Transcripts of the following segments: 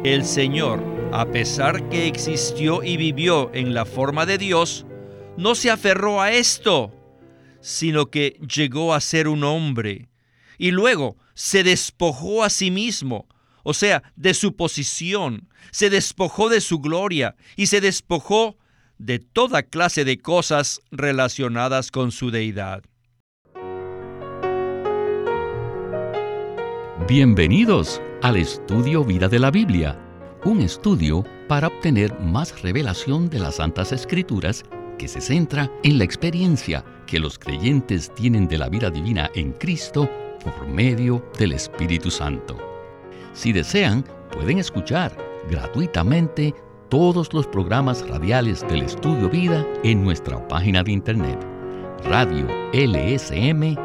El Señor, a pesar que existió y vivió en la forma de Dios, no se aferró a esto, sino que llegó a ser un hombre y luego se despojó a sí mismo, o sea, de su posición, se despojó de su gloria y se despojó de toda clase de cosas relacionadas con su deidad. Bienvenidos al Estudio Vida de la Biblia, un estudio para obtener más revelación de las Santas Escrituras que se centra en la experiencia que los creyentes tienen de la vida divina en Cristo por medio del Espíritu Santo. Si desean, pueden escuchar gratuitamente todos los programas radiales del Estudio Vida en nuestra página de internet, radiolsm.com.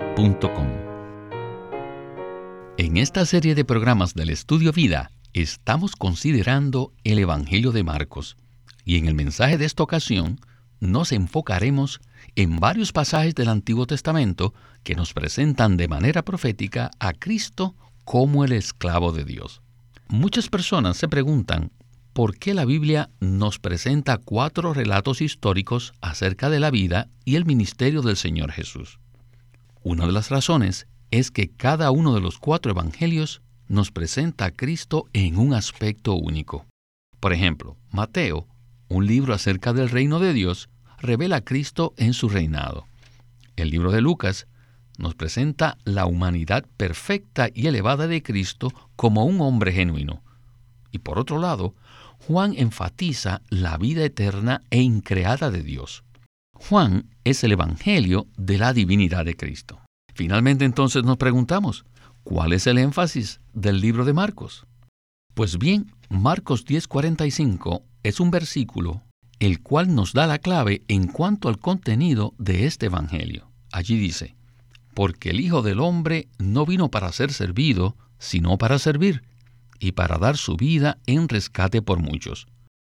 En esta serie de programas del Estudio Vida, estamos considerando el Evangelio de Marcos, y en el mensaje de esta ocasión nos enfocaremos en varios pasajes del Antiguo Testamento que nos presentan de manera profética a Cristo como el esclavo de Dios. Muchas personas se preguntan por qué la Biblia nos presenta 4 relatos históricos acerca de la vida y el ministerio del Señor Jesús. Una de las razones es que cada uno de los 4 evangelios nos presenta a Cristo en un aspecto único. Por ejemplo, Mateo, un libro acerca del reino de Dios, revela a Cristo en su reinado. El libro de Lucas nos presenta la humanidad perfecta y elevada de Cristo como un hombre genuino. Y por otro lado, Juan enfatiza la vida eterna e increada de Dios. Juan es el evangelio de la divinidad de Cristo. Finalmente, entonces, nos preguntamos, ¿cuál es el énfasis del libro de Marcos? Pues bien, Marcos 10:45 es un versículo el cual nos da la clave en cuanto al contenido de este evangelio. Allí dice, porque el Hijo del Hombre no vino para ser servido, sino para servir, y para dar su vida en rescate por muchos.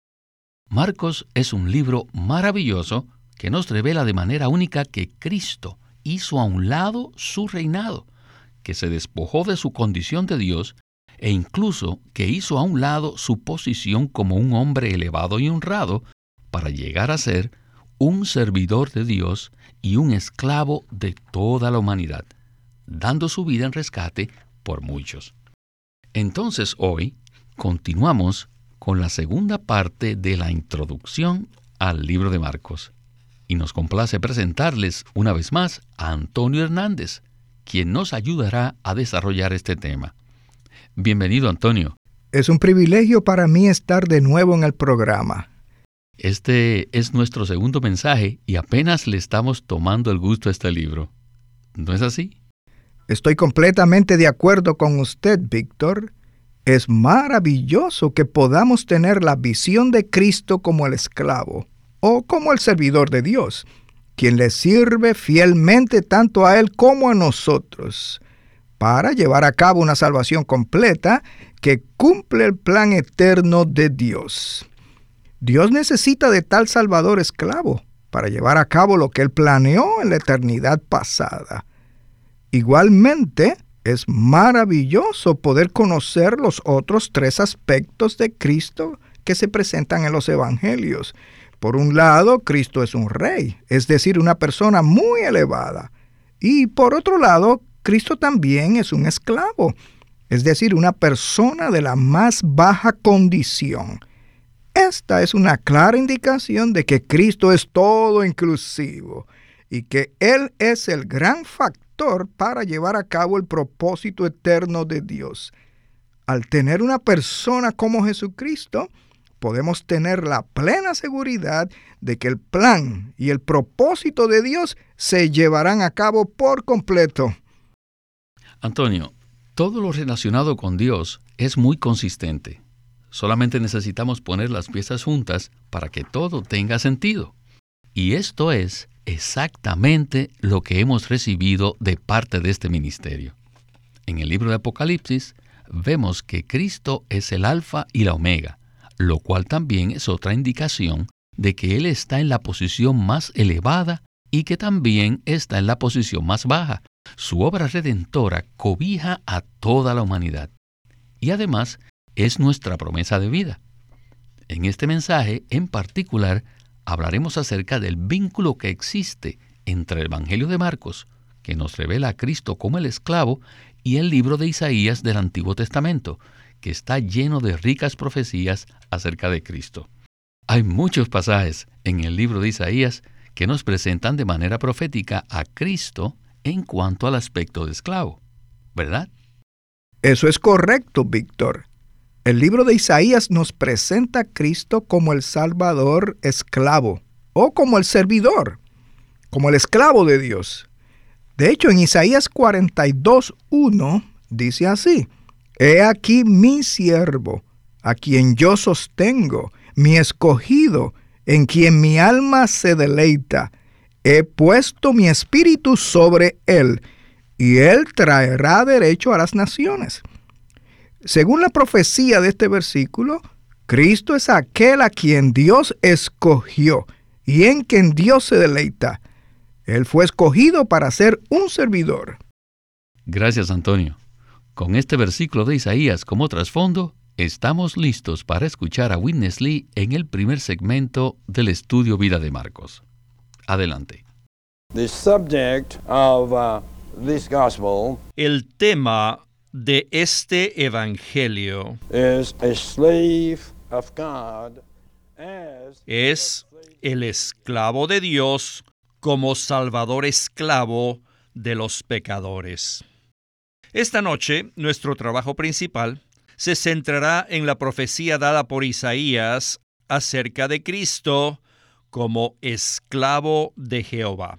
Marcos es un libro maravilloso que nos revela de manera única que Cristo hizo a un lado su reinado, que se despojó de su condición de Dios e incluso que hizo a un lado su posición como un hombre elevado y honrado para llegar a ser un servidor de Dios y un esclavo de toda la humanidad, dando su vida en rescate por muchos. Entonces hoy continuamos con la segunda parte de la introducción al libro de Marcos. Y nos complace presentarles una vez más a Antonio Hernández, quien nos ayudará a desarrollar este tema. Bienvenido, Antonio. Es un privilegio para mí estar de nuevo en el programa. Este es nuestro segundo mensaje y apenas le estamos tomando el gusto a este libro. ¿No es así? Estoy completamente de acuerdo con usted, Víctor. Es maravilloso que podamos tener la visión de Cristo como el esclavo o como el servidor de Dios, quien le sirve fielmente tanto a Él como a nosotros, para llevar a cabo una salvación completa que cumple el plan eterno de Dios. Dios necesita de tal Salvador esclavo para llevar a cabo lo que Él planeó en la eternidad pasada. Igualmente, es maravilloso poder conocer los otros 3 aspectos de Cristo que se presentan en los evangelios. Por un lado, Cristo es un rey, es decir, una persona muy elevada. Y por otro lado, Cristo también es un esclavo, es decir, una persona de la más baja condición. Esta es una clara indicación de que Cristo es todo inclusivo y que Él es el gran factor para llevar a cabo el propósito eterno de Dios. Al tener una persona como Jesucristo, podemos tener la plena seguridad de que el plan y el propósito de Dios se llevarán a cabo por completo. Antonio, todo lo relacionado con Dios es muy consistente. Solamente necesitamos poner las piezas juntas para que todo tenga sentido. Y esto es exactamente lo que hemos recibido de parte de este ministerio. En el libro de Apocalipsis vemos que Cristo es el Alfa y la Omega, lo cual también es otra indicación de que Él está en la posición más elevada y que también está en la posición más baja. Su obra redentora cobija a toda la humanidad. Y además, es nuestra promesa de vida. En este mensaje, en particular, hablaremos acerca del vínculo que existe entre el Evangelio de Marcos, que nos revela a Cristo como el esclavo, y el libro de Isaías del Antiguo Testamento, que está lleno de ricas profecías acerca de Cristo. Hay muchos pasajes en el libro de Isaías que nos presentan de manera profética a Cristo en cuanto al aspecto de esclavo, ¿verdad? Eso es correcto, Víctor. El libro de Isaías nos presenta a Cristo como el Salvador esclavo, o como el servidor, como el esclavo de Dios. De hecho, en Isaías 42:1 dice así: He aquí mi siervo, a quien yo sostengo, mi escogido, en quien mi alma se deleita. He puesto mi espíritu sobre él, y él traerá derecho a las naciones. Según la profecía de este versículo, Cristo es aquel a quien Dios escogió y en quien Dios se deleita. Él fue escogido para ser un servidor. Gracias, Antonio. Con este versículo de Isaías como trasfondo, estamos listos para escuchar a Witness Lee en el primer segmento del estudio Vida de Marcos. Adelante. The subject of this gospel El tema de este evangelio is a slave of God as es el esclavo de Dios como salvador esclavo de los pecadores. Esta noche, nuestro trabajo principal se centrará en la profecía dada por Isaías acerca de Cristo como esclavo de Jehová.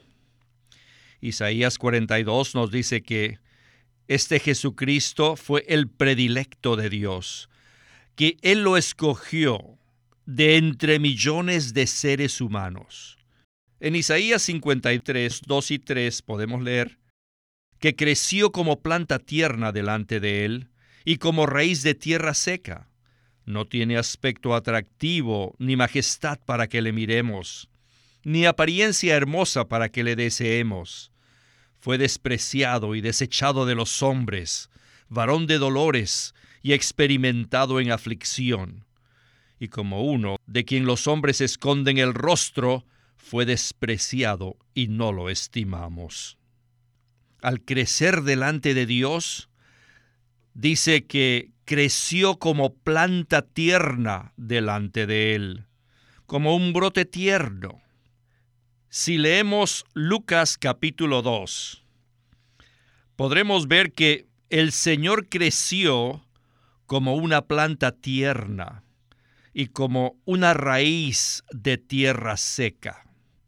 Isaías 42 nos dice que este Jesucristo fue el predilecto de Dios, que Él lo escogió de entre millones de seres humanos. En Isaías 53, 2 y 3 podemos leer que creció como planta tierna delante de Él y como raíz de tierra seca. No tiene aspecto atractivo ni majestad para que le miremos, ni apariencia hermosa para que le deseemos. Fue despreciado y desechado de los hombres, varón de dolores y experimentado en aflicción. Y como uno de quien los hombres esconden el rostro, fue despreciado y no lo estimamos. Al crecer delante de Dios, dice que creció como planta tierna delante de Él, como un brote tierno. Si leemos Lucas capítulo 2, podremos ver que el Señor creció como una planta tierna y como una raíz de tierra seca.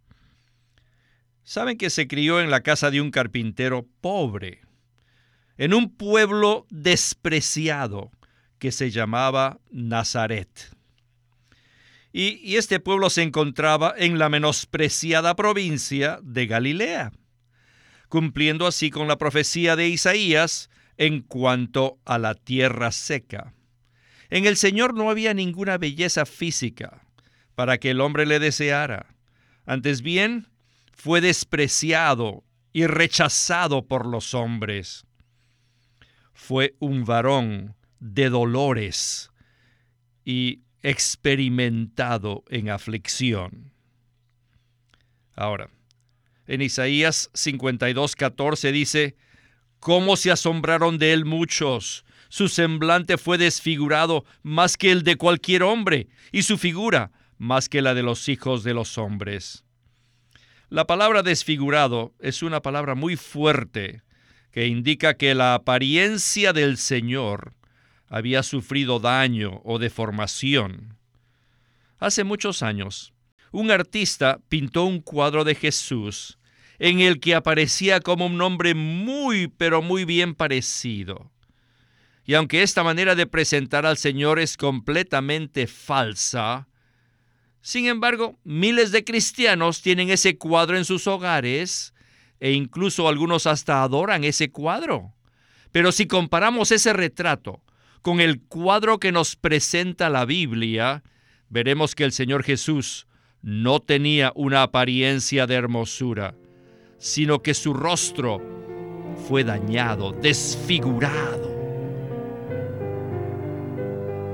Saben que se crió en la casa de un carpintero pobre, en un pueblo despreciado que se llamaba Nazaret. Y este pueblo se encontraba en la menospreciada provincia de Galilea, cumpliendo así con la profecía de Isaías en cuanto a la tierra seca. En el Señor no había ninguna belleza física para que el hombre le deseara. Antes bien, fue despreciado y rechazado por los hombres. Fue un varón de dolores y experimentado en aflicción. Ahora, en Isaías 52:14 dice: «¿Cómo se asombraron de él muchos? Su semblante fue desfigurado más que el de cualquier hombre, y su figura más que la de los hijos de los hombres». La palabra desfigurado es una palabra muy fuerte que indica que la apariencia del Señor había sufrido daño o deformación. Hace muchos años, un artista pintó un cuadro de Jesús en el que aparecía como un hombre muy, pero muy bien parecido. Y aunque esta manera de presentar al Señor es completamente falsa, sin embargo, miles de cristianos tienen ese cuadro en sus hogares e incluso algunos hasta adoran ese cuadro. Pero si comparamos ese retrato con el cuadro que nos presenta la Biblia, veremos que el Señor Jesús no tenía una apariencia de hermosura, sino que su rostro fue dañado, desfigurado.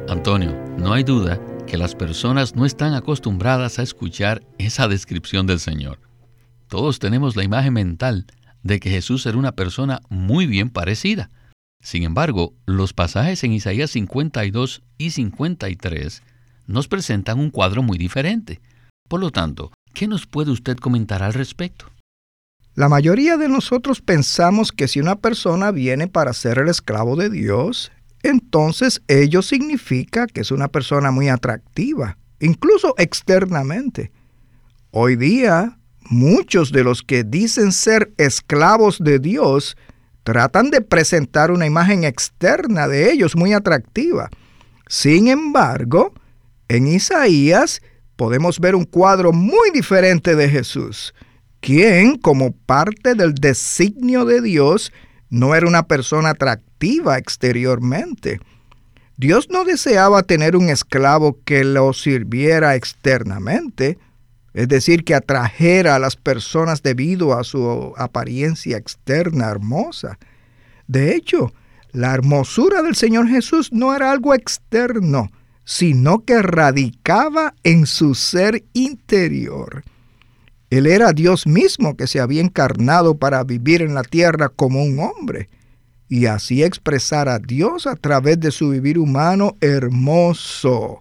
Antonio, no hay duda que las personas no están acostumbradas a escuchar esa descripción del Señor. Todos tenemos la imagen mental de que Jesús era una persona muy bien parecida. Sin embargo, los pasajes en Isaías 52 y 53 nos presentan un cuadro muy diferente. Por lo tanto, ¿qué nos puede usted comentar al respecto? La mayoría de nosotros pensamos que si una persona viene para ser el esclavo de Dios, entonces ello significa que es una persona muy atractiva, incluso externamente. Hoy día, muchos de los que dicen ser esclavos de Dios tratan de presentar una imagen externa de ellos muy atractiva. Sin embargo, en Isaías podemos ver un cuadro muy diferente de Jesús, quien, como parte del designio de Dios, no era una persona atractiva exteriormente. Dios no deseaba tener un esclavo que lo sirviera externamente, es decir, que atrajera a las personas debido a su apariencia externa hermosa. De hecho, la hermosura del Señor Jesús no era algo externo, sino que radicaba en su ser interior. Él era Dios mismo que se había encarnado para vivir en la tierra como un hombre, y así expresar a Dios a través de su vivir humano hermoso.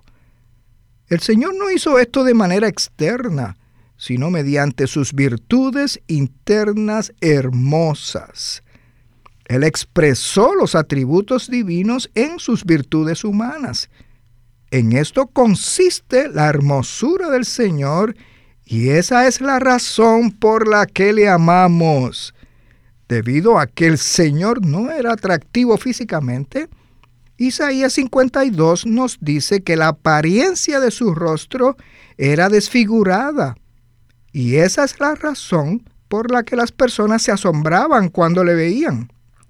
El Señor no hizo esto de manera externa, sino mediante sus virtudes internas hermosas. Él expresó los atributos divinos en sus virtudes humanas. En esto consiste la hermosura del Señor, y esa es la razón por la que le amamos. Debido a que el Señor no era atractivo físicamente, Isaías 52 nos dice que la apariencia de su rostro era desfigurada. Y esa es la razón por la que las personas se asombraban cuando le veían.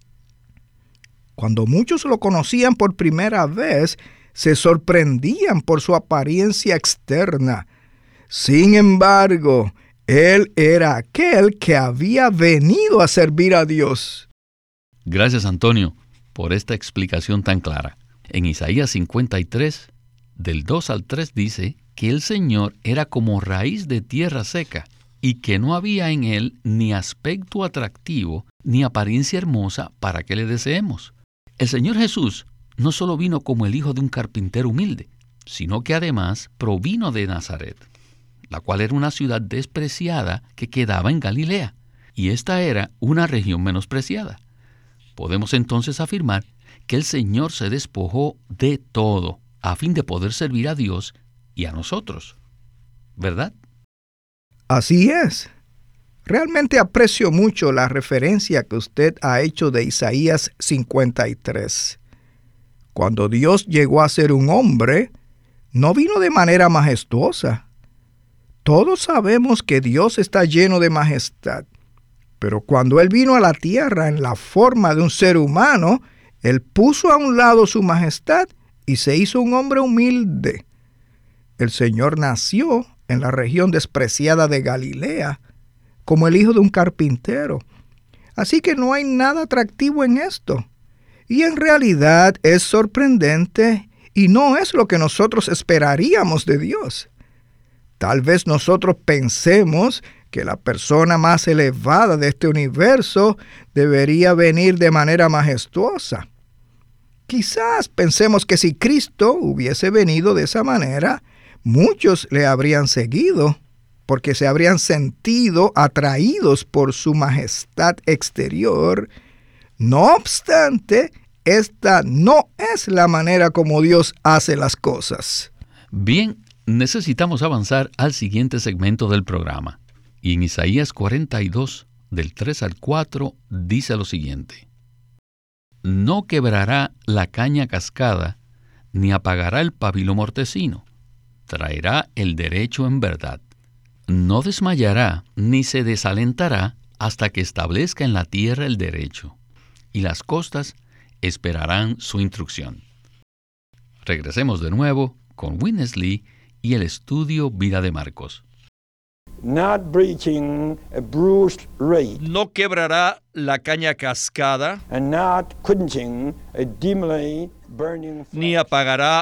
Cuando muchos lo conocían por primera vez, se sorprendían por su apariencia externa. Sin embargo, Él era aquel que había venido a servir a Dios. Gracias, Antonio, por esta explicación tan clara. En Isaías 53, del 2 al 3 dice que el Señor era como raíz de tierra seca y que no había en Él ni aspecto atractivo ni apariencia hermosa para que le deseemos. El Señor Jesús no solo vino como el hijo de un carpintero humilde, sino que además provino de Nazaret, la cual era una ciudad despreciada que quedaba en Galilea, y esta era una región menospreciada. Podemos entonces afirmar que el Señor se despojó de todo a fin de poder servir a Dios y a nosotros, ¿verdad? Así es. Realmente aprecio mucho la referencia que usted ha hecho de Isaías 53. Cuando Dios llegó a ser un hombre, no vino de manera majestuosa. Todos sabemos que Dios está lleno de majestad, pero cuando Él vino a la tierra en la forma de un ser humano, Él puso a un lado su majestad y se hizo un hombre humilde. El Señor nació en la región despreciada de Galilea, como el hijo de un carpintero. Así que no hay nada atractivo en esto. Y en realidad es sorprendente y no es lo que nosotros esperaríamos de Dios. Tal vez nosotros pensemos que la persona más elevada de este universo debería venir de manera majestuosa. Quizás pensemos que si Cristo hubiese venido de esa manera, muchos le habrían seguido, porque se habrían sentido atraídos por su majestad exterior. No obstante, esta no es la manera como Dios hace las cosas. Bien, necesitamos avanzar al siguiente segmento del programa. Y en Isaías 42, del 3 al 4, dice lo siguiente: No quebrará la caña cascada, ni apagará el pabilo mortecino. Traerá el derecho en verdad. No desmayará, ni se desalentará, hasta que establezca en la tierra el derecho, y las costas esperarán su instrucción. Regresemos de nuevo con Witness Lee y el estudio Vida de Marcos. Not breaching a bruised reed, No quebrará la caña cascada, and not quenching a dimly burning ni flame. apagará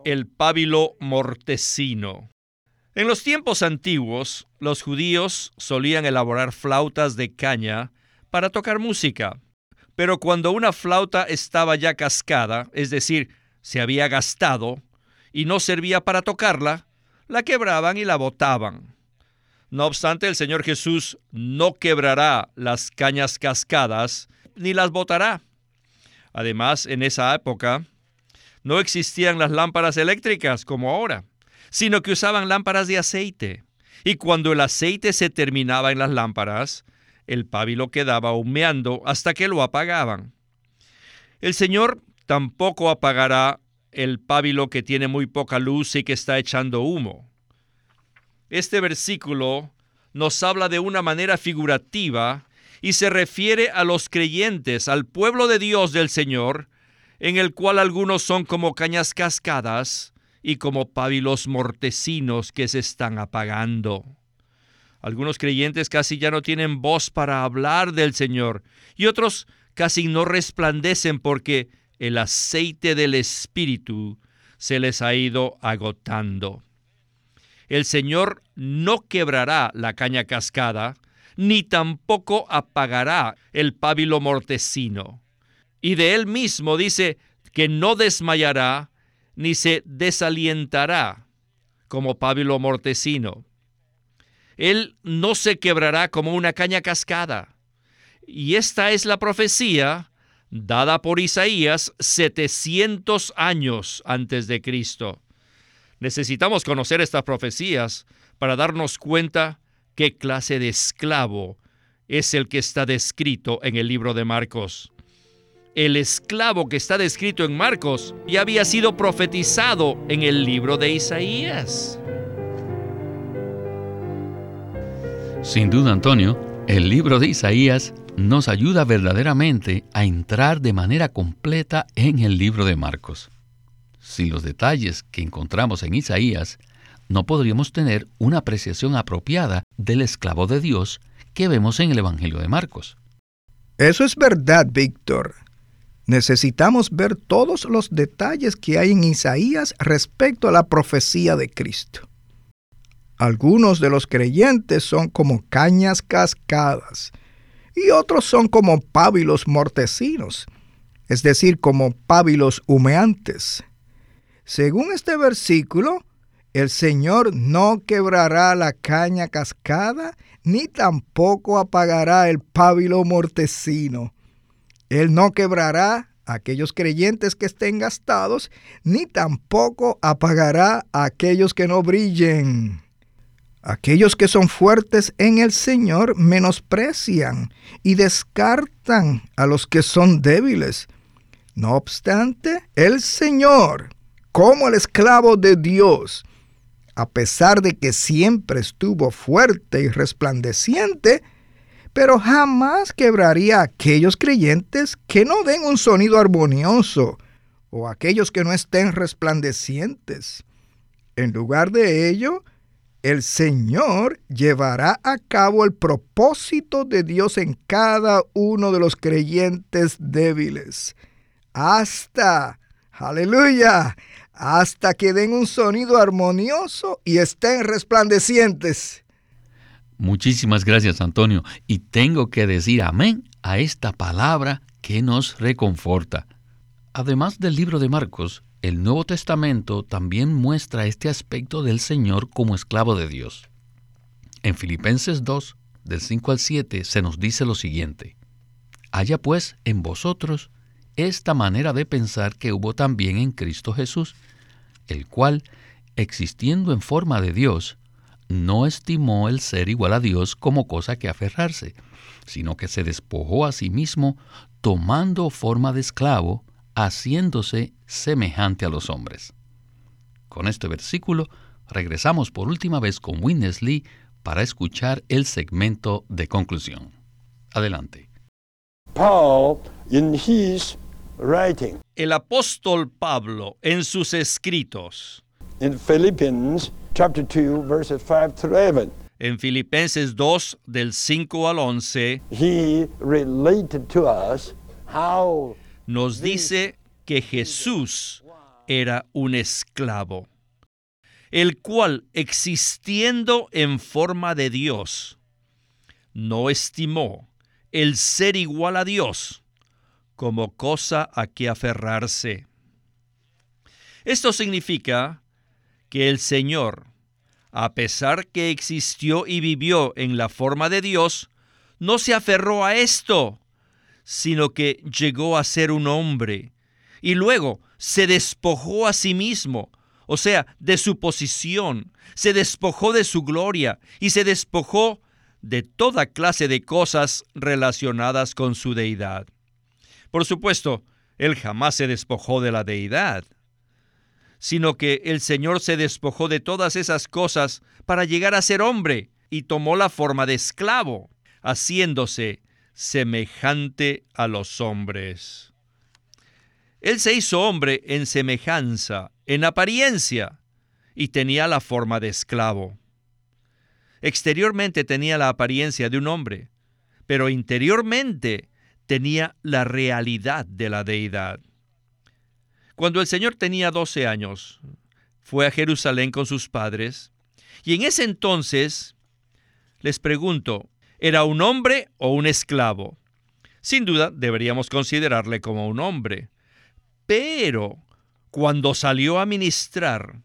el pábilo mortecino. En los tiempos antiguos, los judíos solían elaborar flautas de caña para tocar música. Pero cuando una flauta estaba ya cascada, es decir, se había gastado y no servía para tocarla, la quebraban y la botaban. No obstante, el Señor Jesús no quebrará las cañas cascadas ni las botará. Además, en esa época no existían las lámparas eléctricas como ahora, sino que usaban lámparas de aceite. Y cuando el aceite se terminaba en las lámparas, el pábilo quedaba humeando hasta que lo apagaban. El Señor tampoco apagará el pábilo que tiene muy poca luz y que está echando humo. Este versículo nos habla de una manera figurativa y se refiere a los creyentes, al pueblo de Dios del Señor, en el cual algunos son como cañas cascadas y como pábilos mortecinos que se están apagando. Algunos creyentes casi ya no tienen voz para hablar del Señor y otros casi no resplandecen porque el aceite del Espíritu se les ha ido agotando. El Señor no quebrará la caña cascada, ni tampoco apagará el pábilo mortecino. Y de Él mismo dice que no desmayará ni se desalientará como pábilo mortecino. Él no se quebrará como una caña cascada. Y esta es la profecía dada por Isaías 700 años antes de Cristo. Necesitamos conocer estas profecías para darnos cuenta qué clase de esclavo es el que está descrito en el libro de Marcos. El esclavo que está descrito en Marcos ya había sido profetizado en el libro de Isaías. Sin duda, Antonio, el libro de Isaías nos ayuda verdaderamente a entrar de manera completa en el libro de Marcos. Sin los detalles que encontramos en Isaías, no podríamos tener una apreciación apropiada del esclavo de Dios que vemos en el Evangelio de Marcos. Eso es verdad, Víctor. Necesitamos ver todos los detalles que hay en Isaías respecto a la profecía de Cristo. Algunos de los creyentes son como cañas cascadas y otros son como pábilos mortecinos, es decir, como pábilos humeantes. Según este versículo, el Señor no quebrará la caña cascada ni tampoco apagará el pábilo mortecino. Él no quebrará a aquellos creyentes que estén gastados, ni tampoco apagará a aquellos que no brillen. Aquellos que son fuertes en el Señor menosprecian y descartan a los que son débiles. No obstante, el Señor, como el esclavo de Dios, a pesar de que siempre estuvo fuerte y resplandeciente, pero jamás quebraría a aquellos creyentes que no den un sonido armonioso o aquellos que no estén resplandecientes. En lugar de ello, el Señor llevará a cabo el propósito de Dios en cada uno de los creyentes débiles. ¡Aleluya! Hasta que den un sonido armonioso y estén resplandecientes. Muchísimas gracias, Antonio. Y tengo que decir amén a esta palabra que nos reconforta. Además del libro de Marcos, el Nuevo Testamento también muestra este aspecto del Señor como esclavo de Dios. En Filipenses 2, del 5 al 7, se nos dice lo siguiente: haya pues en vosotros esta manera de pensar que hubo también en Cristo Jesús, el cual, existiendo en forma de Dios, no estimó el ser igual a Dios como cosa que aferrarse, sino que se despojó a sí mismo, tomando forma de esclavo, haciéndose semejante a los hombres. Con este versículo, regresamos por última vez con Witness Lee para escuchar el segmento de conclusión. Adelante. Paul, in his writing, El apóstol Pablo, en sus escritos, in Philippians chapter 2, verses 5 through 11, en Filipenses 2, del 5 al 11, he related to us how nos dice que Jesús era un esclavo, el cual, existiendo en forma de Dios, no estimó el ser igual a Dios como cosa a que aferrarse. Esto significa que el Señor, a pesar que existió y vivió en la forma de Dios, no se aferró a esto, sino que llegó a ser un hombre y luego se despojó a sí mismo, o sea, de su posición, se despojó de su gloria y se despojó de toda clase de cosas relacionadas con su deidad. Por supuesto, Él jamás se despojó de la deidad, sino que el Señor se despojó de todas esas cosas para llegar a ser hombre y tomó la forma de esclavo, haciéndose semejante a los hombres. Él se hizo hombre en semejanza, en apariencia, y tenía la forma de esclavo. Exteriormente tenía la apariencia de un hombre, pero interiormente tenía la realidad de la deidad. Cuando el Señor tenía 12 años, fue a Jerusalén con sus padres, y en ese entonces, les pregunto, ¿era un hombre o un esclavo? Sin duda, deberíamos considerarle como un hombre. Pero cuando salió a ministrar,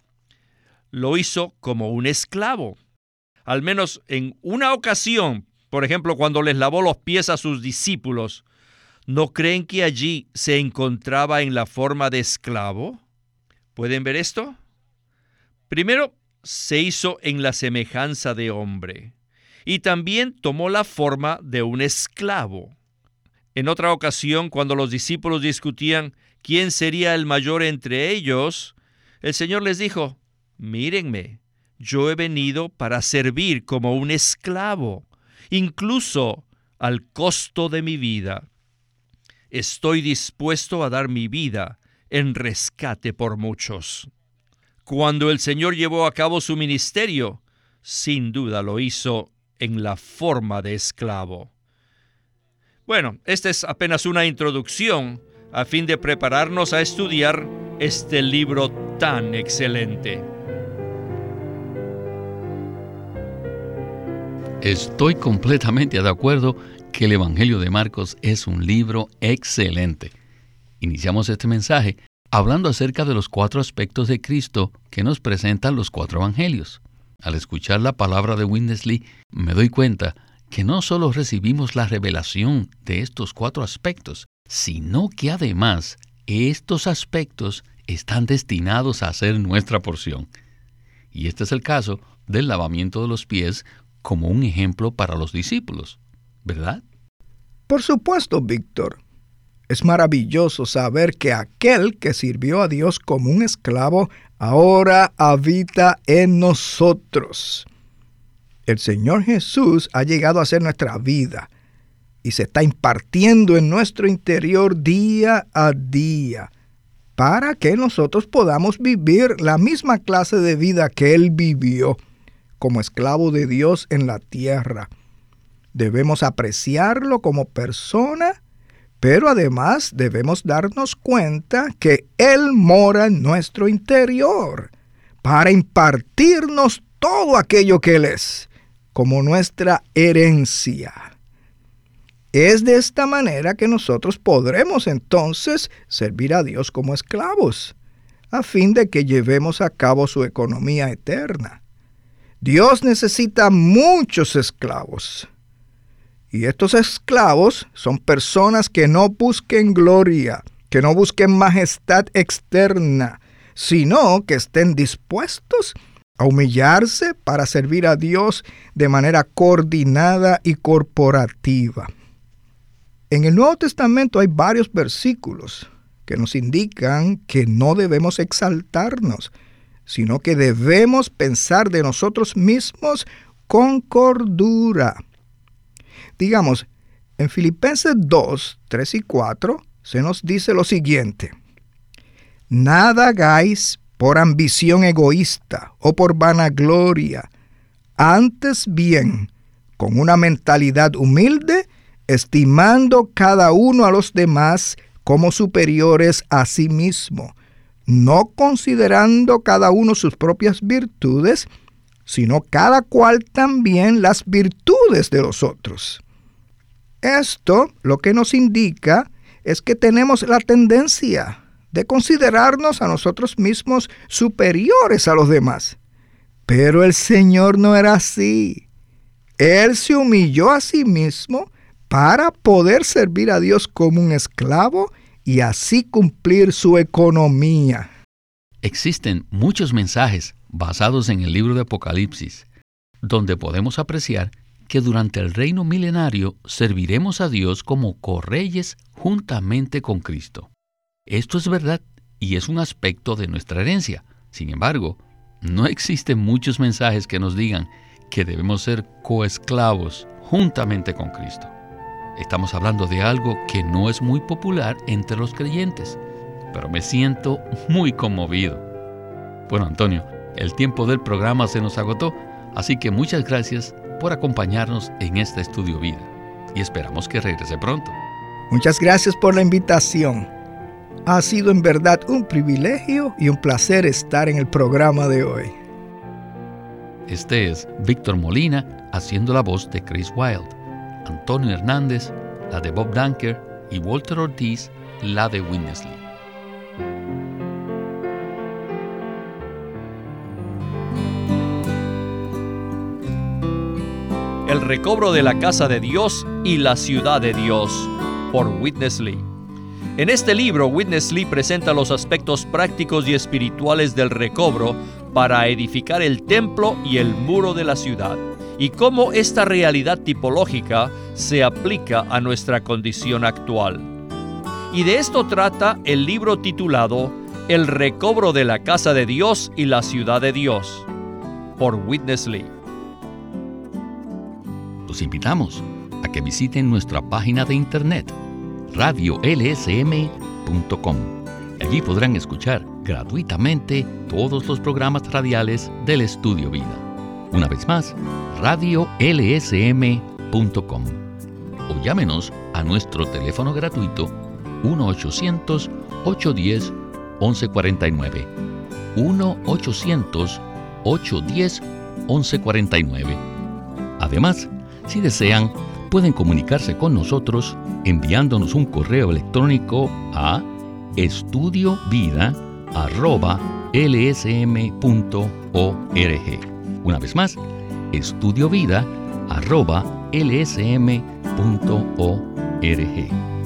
lo hizo como un esclavo. Al menos en una ocasión, por ejemplo, cuando les lavó los pies a sus discípulos, ¿no creen que allí se encontraba en la forma de esclavo? ¿Pueden ver esto? Primero, se hizo en la semejanza de hombre, y también tomó la forma de un esclavo. En otra ocasión, cuando los discípulos discutían quién sería el mayor entre ellos, el Señor les dijo, mírenme, yo he venido para servir como un esclavo, incluso al costo de mi vida. Estoy dispuesto a dar mi vida en rescate por muchos. Cuando el Señor llevó a cabo su ministerio, sin duda lo hizo en la forma de esclavo. Bueno, esta es apenas una introducción a fin de prepararnos a estudiar este libro tan excelente. Estoy completamente de acuerdo que el Evangelio de Marcos es un libro excelente. Iniciamos este mensaje hablando acerca de los 4 aspectos de Cristo que nos presentan los 4 evangelios. Al escuchar la palabra de Winnesley, me doy cuenta que no solo recibimos la revelación de estos 4 aspectos, sino que además estos aspectos están destinados a ser nuestra porción. Y este es el caso del lavamiento de los pies como un ejemplo para los discípulos, ¿verdad? Por supuesto, Víctor. Es maravilloso saber que aquel que sirvió a Dios como un esclavo ahora habita en nosotros. El Señor Jesús ha llegado a ser nuestra vida y se está impartiendo en nuestro interior día a día para que nosotros podamos vivir la misma clase de vida que Él vivió como esclavo de Dios en la tierra. Debemos apreciarlo como persona, pero además debemos darnos cuenta que Él mora en nuestro interior para impartirnos todo aquello que Él es, como nuestra herencia. Es de esta manera que nosotros podremos entonces servir a Dios como esclavos, a fin de que llevemos a cabo su economía eterna. Dios necesita muchos esclavos. Y estos esclavos son personas que no busquen gloria, que no busquen majestad externa, sino que estén dispuestos a humillarse para servir a Dios de manera coordinada y corporativa. En el Nuevo Testamento hay varios versículos que nos indican que no debemos exaltarnos, sino que debemos pensar de nosotros mismos con cordura. Digamos, en Filipenses 2, 3 y 4 se nos dice lo siguiente: nada hagáis por ambición egoísta o por vanagloria, antes bien, con una mentalidad humilde, estimando cada uno a los demás como superiores a sí mismo, no considerando cada uno sus propias virtudes, sino cada cual también las virtudes de los otros. Esto lo que nos indica es que tenemos la tendencia de considerarnos a nosotros mismos superiores a los demás. Pero el Señor no era así. Él se humilló a sí mismo para poder servir a Dios como un esclavo y así cumplir su economía. Existen muchos mensajes basados en el libro de Apocalipsis, donde podemos apreciar que durante el reino milenario serviremos a Dios como correyes juntamente con Cristo. Esto es verdad y es un aspecto de nuestra herencia. Sin embargo, no existen muchos mensajes que nos digan que debemos ser coesclavos juntamente con Cristo. Estamos hablando de algo que no es muy popular entre los creyentes, pero me siento muy conmovido. Bueno, Antonio, el tiempo del programa se nos agotó, así que muchas gracias por acompañarnos en este Estudio Vida y esperamos que regrese pronto. Muchas gracias por la invitación. Ha sido en verdad un privilegio y un placer estar en el programa de hoy. Este es Víctor Molina haciendo la voz de Chris Wilde, Antonio Hernández, la de Bob Dunker, y Walter Ortiz, la de Witness Lee. El recobro de la casa de Dios y la ciudad de Dios, por Witness Lee. En este libro, Witness Lee presenta los aspectos prácticos y espirituales del recobro para edificar el templo y el muro de la ciudad, y cómo esta realidad tipológica se aplica a nuestra condición actual. Y de esto trata el libro titulado El recobro de la casa de Dios y la ciudad de Dios, por Witness Lee. Los invitamos a que visiten nuestra página de internet, radiolsm.com. Allí podrán escuchar gratuitamente todos los programas radiales del Estudio Vida. Una vez más, radiolsm.com. O llámenos a nuestro teléfono gratuito 1-800-810-1149. 1-800-810-1149. Además, si desean, pueden comunicarse con nosotros enviándonos un correo electrónico a estudiovida@lsm.org. Una vez más, estudiovida@lsm.org.